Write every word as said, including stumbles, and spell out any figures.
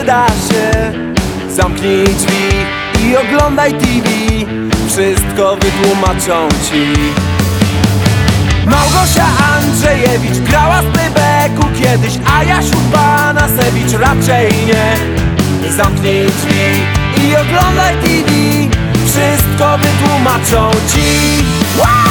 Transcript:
da się. Zamknij drzwi i oglądaj T V. Wszystko wytłumaczą ci. Małgosia Andrzejewicz grała z playbaku kiedyś, a Jasiu Panasewicz raczej nie. Zamknij drzwi i oglądaj T V. Wszystko wytłumaczą ci. Wow!